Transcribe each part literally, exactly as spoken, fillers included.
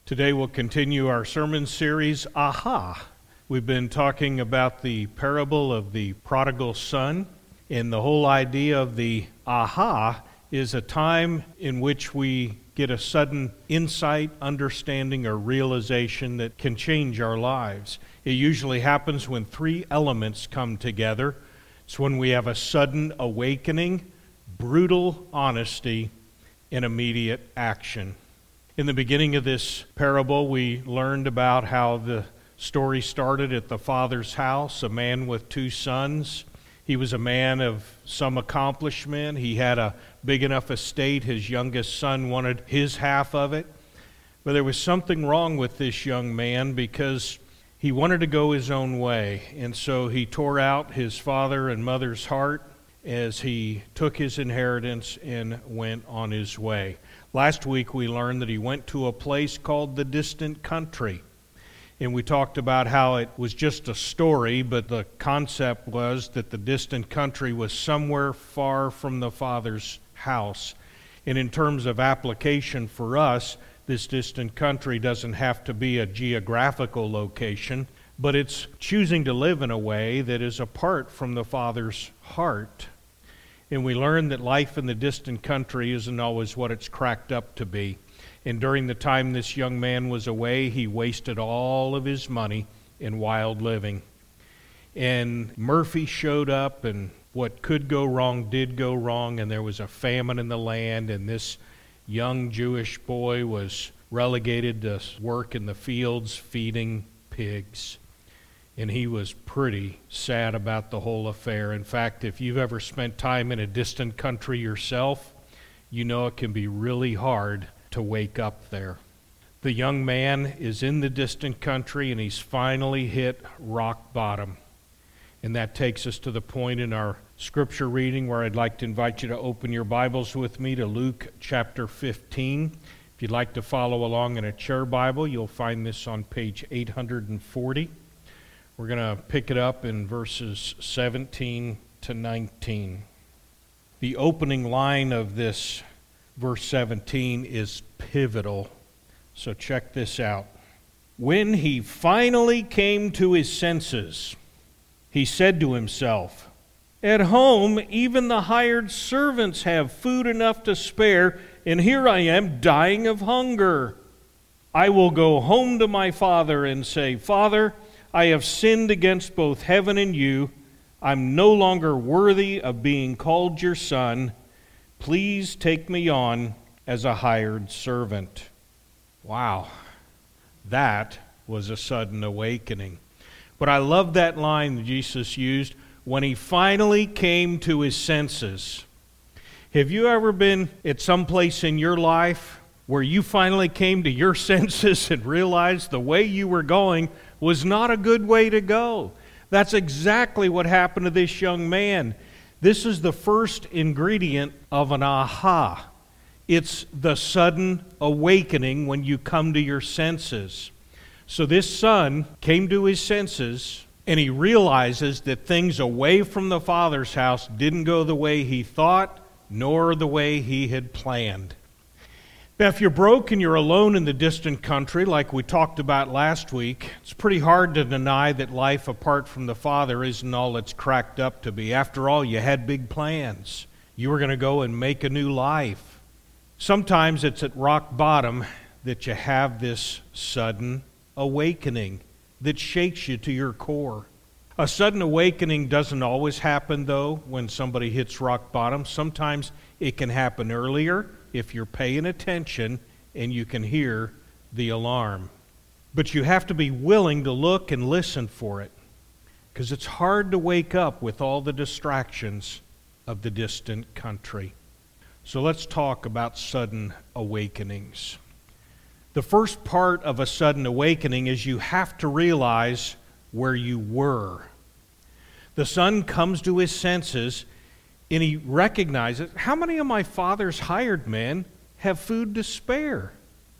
Today we'll continue our sermon series, Aha. We've been talking about the parable of the prodigal son, and the whole idea of the aha is a time in which we get a sudden insight, understanding, or realization that can change our lives. It usually happens when three elements come together. It's when we have a sudden awakening, brutal honesty, and immediate action. In the beginning of this parable, we learned about how the story started at the father's house, a man with two sons. He was a man of some accomplishment. He had a big enough estate. His youngest son wanted his half of it. But there was something wrong with this young man because he wanted to go his own way. And so he tore out his father and mother's heart as he took his inheritance and went on his way. Last week we learned that he went to a place called the distant country. And we talked about how it was just a story, but the concept was that the distant country was somewhere far from the Father's house. And in terms of application for us, this distant country doesn't have to be a geographical location, but it's choosing to live in a way that is apart from the Father's heart. And we learned that life in the distant country isn't always what it's cracked up to be. And during the time this young man was away, he wasted all of his money in wild living. And Murphy showed up, and what could go wrong did go wrong, and there was a famine in the land, and this young Jewish boy was relegated to work in the fields feeding pigs. And he was pretty sad about the whole affair. In fact, if you've ever spent time in a distant country yourself, you know it can be really hard to wake up there. The young man is in the distant country, and he's finally hit rock bottom. And that takes us to the point in our scripture reading where I'd like to invite you to open your Bibles with me to Luke chapter fifteen. If you'd like to follow along in a chair Bible, you'll find this on page eight hundred forty. We're going to pick it up in verses seventeen to nineteen. The opening line of this verse seventeen is pivotal, so check this out. When he finally came to his senses, he said to himself, "At home, even the hired servants have food enough to spare, and here I am dying of hunger. I will go home to my father and say, 'Father, I have sinned against both heaven and you. I'm no longer worthy of being called your son. Please take me on as a hired servant.'" Wow, that was a sudden awakening. But I love that line that Jesus used, when he finally came to his senses. Have you ever been at some place in your life where you finally came to your senses and realized the way you were going was not a good way to go? That's exactly what happened to this young man. This is the first ingredient of an aha. It's the sudden awakening when you come to your senses. So this son came to his senses, and he realizes that things away from the Father's house didn't go the way he thought, nor the way he had planned. Now, if you're broke and you're alone in the distant country, like we talked about last week, it's pretty hard to deny that life apart from the Father isn't all it's cracked up to be. After all, you had big plans. You were going to go and make a new life. Sometimes it's at rock bottom that you have this sudden awakening that shakes you to your core. A sudden awakening doesn't always happen, though, when somebody hits rock bottom. Sometimes it can happen earlier if you're paying attention and you can hear the alarm. But you have to be willing to look and listen for it, because it's hard to wake up with all the distractions of the distant country. So let's talk about sudden awakenings. The first part of a sudden awakening is you have to realize where you were. The son comes to his senses, and he recognizes, how many of my father's hired men have food to spare?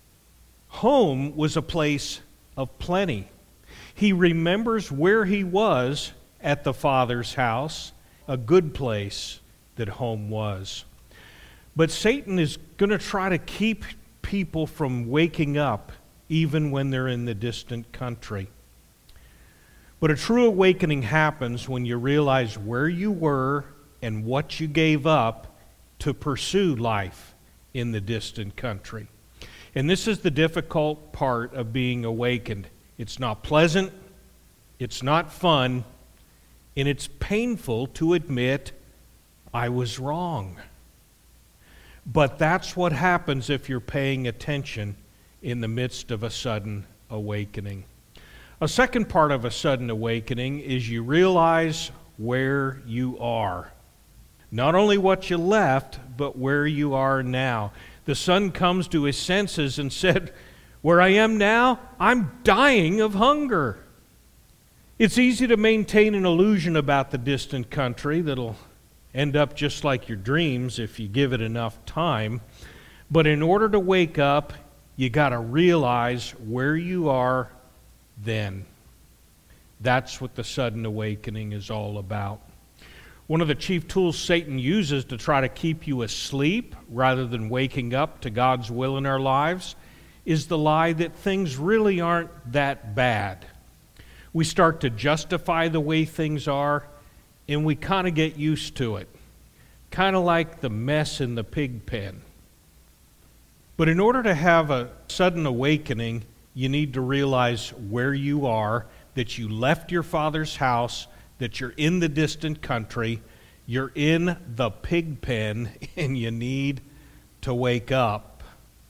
Home was a place of plenty. He remembers where he was at the Father's house, a good place that home was. But Satan is going to try to keep people from waking up even when they're in the distant country. But a true awakening happens when you realize where you were and what you gave up to pursue life in the distant country. And this is the difficult part of being awakened. It's not pleasant, it's not fun, and it's painful to admit I was wrong. But that's what happens if you're paying attention in the midst of a sudden awakening. A second part of a sudden awakening is you realize where you are. Not only what you left, but where you are now. The son comes to his senses and said, "Where I am now, I'm dying of hunger." It's easy to maintain an illusion about the distant country that'll end up just like your dreams if you give it enough time. But in order to wake up, you got to realize where you are then. That's what the sudden awakening is all about. One of the chief tools Satan uses to try to keep you asleep rather than waking up to God's will in our lives is the lie that things really aren't that bad. We start to justify the way things are, and we kind of get used to it. Kind of like the mess in the pig pen. But in order to have a sudden awakening, you need to realize where you are, that you left your father's house, that you're in the distant country, you're in the pig pen, and you need to wake up.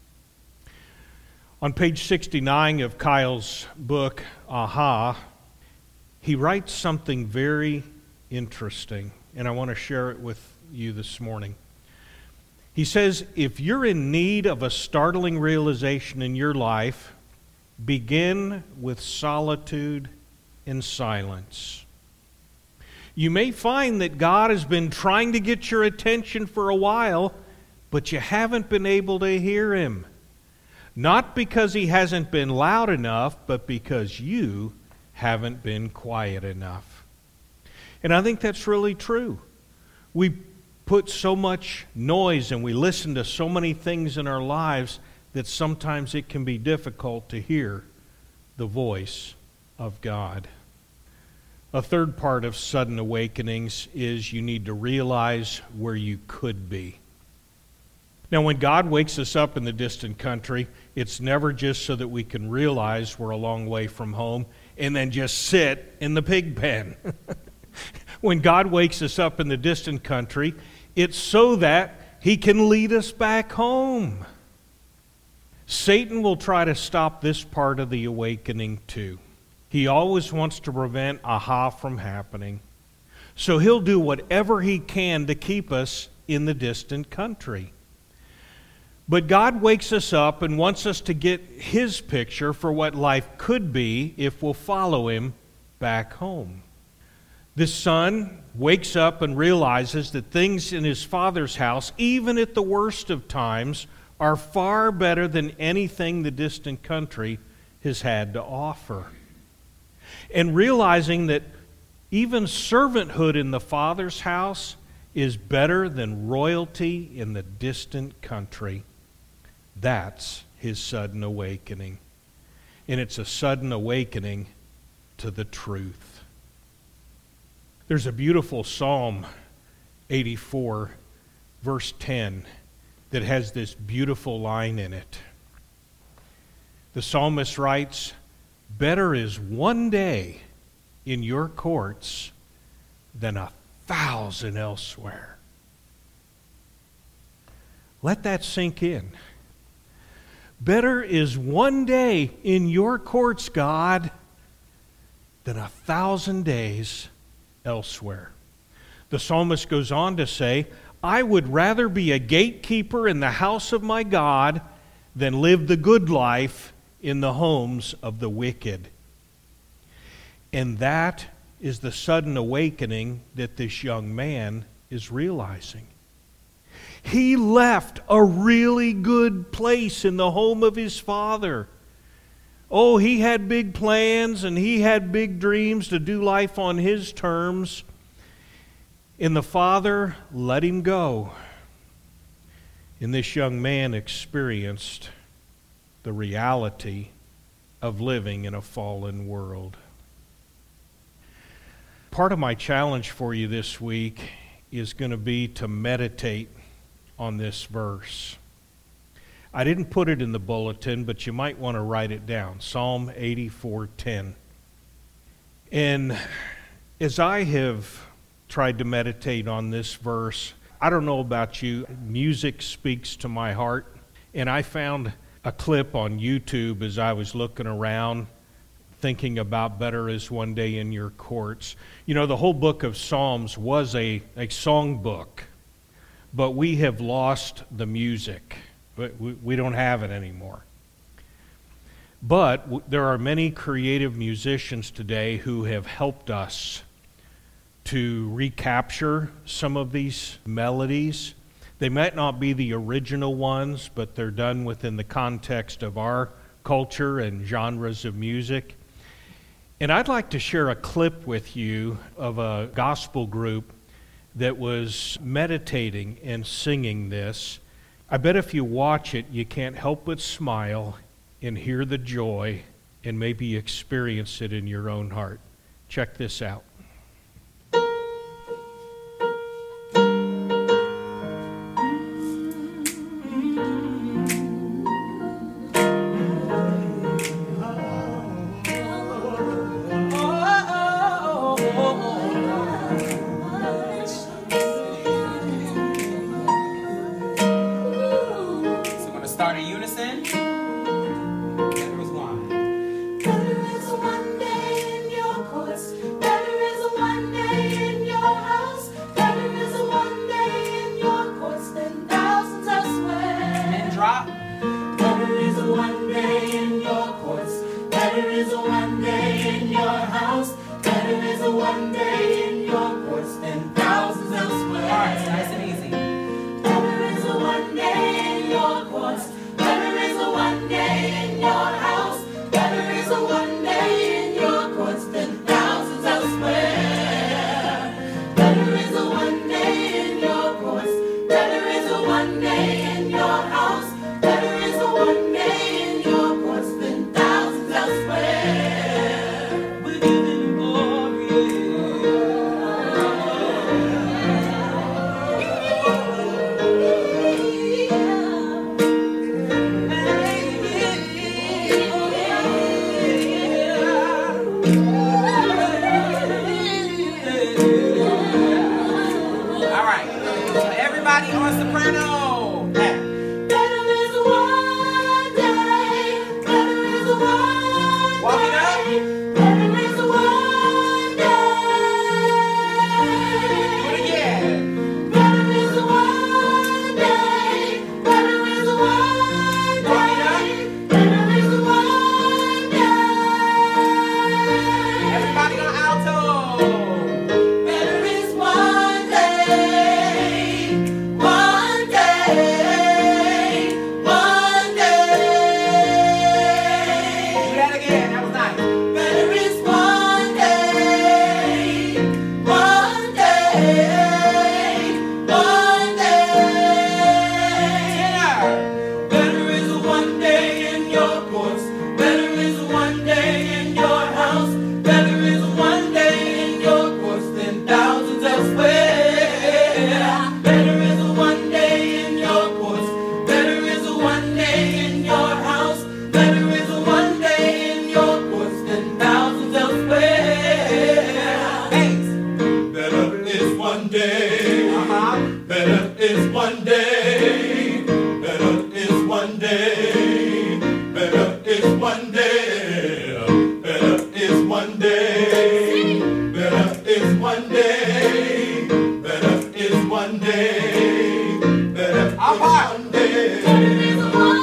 On page sixty-nine of Kyle's book, Aha, he writes something very interesting, and I want to share it with you this morning. He says, if you're in need of a startling realization in your life, begin with solitude and silence. You may find that God has been trying to get your attention for a while, but you haven't been able to hear Him. Not because He hasn't been loud enough, but because you haven't been quiet enough. And I think that's really true. We put so much noise and we listen to so many things in our lives that sometimes it can be difficult to hear the voice of God. A third part of sudden awakenings is you need to realize where you could be. Now, when God wakes us up in the distant country, it's never just so that we can realize we're a long way from home and then just sit in the pig pen. When God wakes us up in the distant country, it's so that He can lead us back home. Satan will try to stop this part of the awakening too. He always wants to prevent aha from happening. So he'll do whatever he can to keep us in the distant country. But God wakes us up and wants us to get His picture for what life could be if we'll follow Him back home. This son wakes up and realizes that things in his father's house, even at the worst of times, are far better than anything the distant country has had to offer. And realizing that even servanthood in the Father's house is better than royalty in the distant country. That's his sudden awakening. And it's a sudden awakening to the truth. There's a beautiful Psalm eighty-four, verse ten, that has this beautiful line in it. The psalmist writes, "Better is one day in your courts than a thousand elsewhere." Let that sink in. Better is one day in your courts, God, than a thousand days elsewhere. The psalmist goes on to say, "I would rather be a gatekeeper in the house of my God than live the good life in the homes of the wicked." And that is the sudden awakening that this young man is realizing. He left a really good place in the home of his father. Oh, he had big plans and he had big dreams to do life on his terms. And the father let him go. And this young man experienced the reality of living in a fallen world. Part of my challenge for you this week is going to be to meditate on this verse. I didn't put it in the bulletin, but you might want to write it down. Psalm eighty-four ten. And as I have tried to meditate on this verse, I don't know about you, music speaks to my heart. And I found a clip on YouTube as I was looking around, thinking about better is one day in your courts. You know, the whole book of Psalms was a, a song book, but we have lost the music. We, we don't have it anymore. But w- there are many creative musicians today who have helped us to recapture some of these melodies. They might not be the original ones, but they're done within the context of our culture and genres of music. And I'd like to share a clip with you of a gospel group that was meditating and singing this. I bet if you watch it, you can't help but smile and hear the joy and maybe experience it in your own heart. Check this out. Start in unison. There is one. Better is one day in your courts. Better is one day in your house. Better is one day in your courts than thousands elsewhere. And drop. Better is one day in your courts. Better is one day in your house. Better is one day in your courts than thousands elsewhere. All right, so nice and easy. Better is one day in your courts. Better is one day in your house. Better is one day in your courts than thousands elsewhere. Better is one day in your courts. Better is one day in your house. Better is one day in your courts than thousands elsewhere. We give him glory. All right, everybody on soprano. Better is one day. Better is one Walk it up. day. Better is one day. Do it again. Better is one day. Better is one Walk it up. day. Better is one day. Everybody on alto. Better is one day. One day. One day. Do that again. That was nice. Better is one day, one day, one day. Tenor. Better is one day in your courts. Better is one day in your house. Better is one day in your courts than thousands elsewhere. Better is one day in your courts. Better is one day in your house. Better is one day in your courts than thousands elsewhere. Bass. Better is one day. Uh-huh. Better is one day. Better is one day. Better is one day. Better is one day. Better is one day. Better is one day. Better All is right. one day. Better is one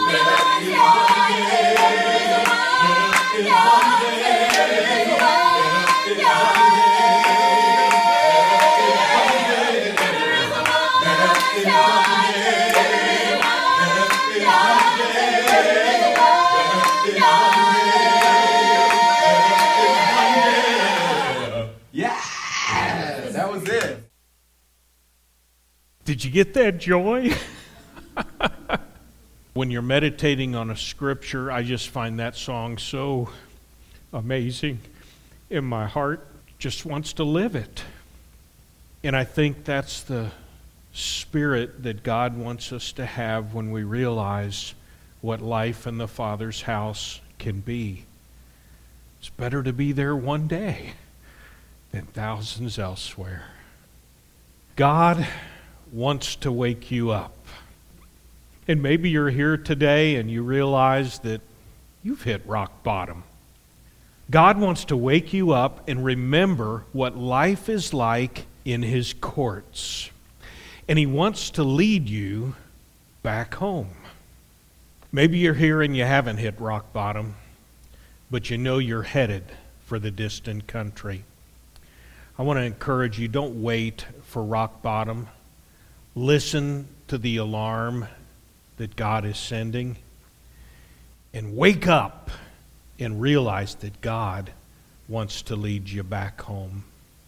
Yeah. That was it. Did you get that joy? When you're meditating on a scripture, I just find that song so amazing. And my heart just wants to live it. And I think that's the spirit that God wants us to have when we realize what life in the Father's house can be. It's better to be there one day than thousands elsewhere. God wants to wake you up. And maybe you're here today and you realize that you've hit rock bottom. God wants to wake you up and remember what life is like in His courts. And He wants to lead you back home. Maybe you're here and you haven't hit rock bottom, but you know you're headed for the distant country. I want to encourage you, don't wait for rock bottom. Listen to the alarm that God is sending, and wake up and realize that God wants to lead you back home.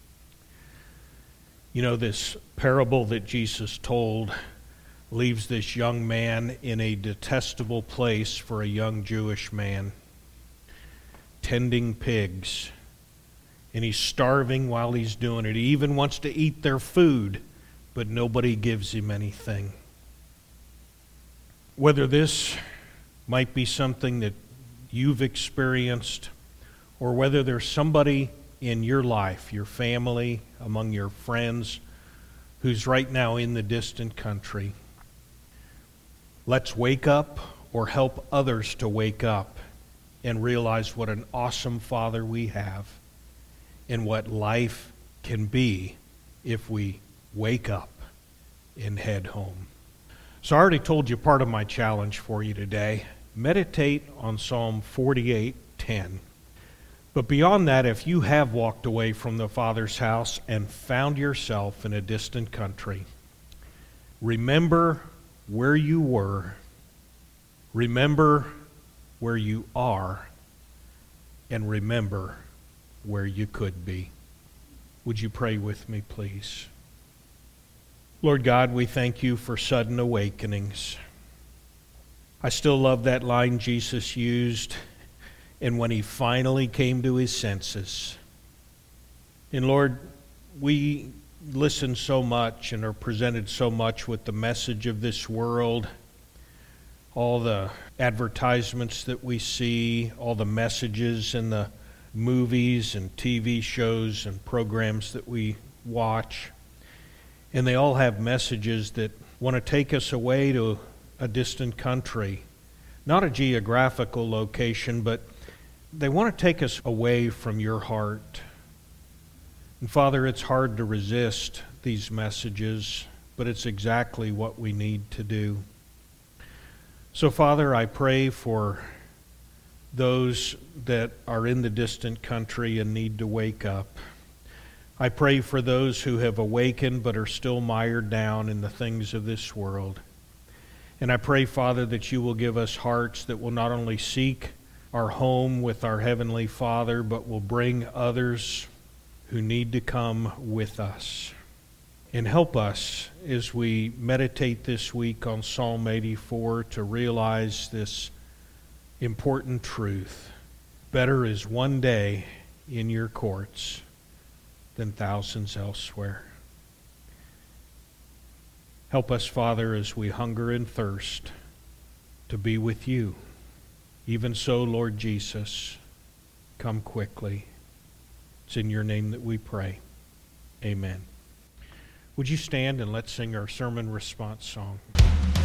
You know, this parable that Jesus told leaves this young man in a detestable place for a young Jewish man, tending pigs. And he's starving while he's doing it. He even wants to eat their food, but nobody gives him anything. Whether this might be something that you've experienced, or whether there's somebody in your life, your family, among your friends, who's right now in the distant country, let's wake up or help others to wake up and realize what an awesome Father we have and what life can be if we wake up and head home. So I already told you part of my challenge for you today. Meditate on Psalm forty-eight ten. But beyond that, if you have walked away from the Father's house and found yourself in a distant country, remember where you were, remember where you are, and remember where you could be. Would you pray with me, please? Lord God, we thank you for sudden awakenings. I still love that line Jesus used, and when he finally came to his senses. And Lord, we listen so much and are presented so much with the message of this world, all the advertisements that we see, all the messages in the movies and T V shows and programs that we watch. And they all have messages that want to take us away to a distant country. Not a geographical location, but they want to take us away from your heart. And Father, it's hard to resist these messages, but it's exactly what we need to do. So Father, I pray for those that are in the distant country and need to wake up. I pray for those who have awakened but are still mired down in the things of this world. And I pray, Father, that you will give us hearts that will not only seek our home with our Heavenly Father, but will bring others who need to come with us. And help us as we meditate this week on Psalm eighty-four to realize this important truth. Better is one day in your courts than thousands elsewhere. Help us, Father, as we hunger and thirst to be with you. Even so, Lord Jesus, come quickly. It's in your name that we pray. Amen. Would you stand and let's sing our sermon response song?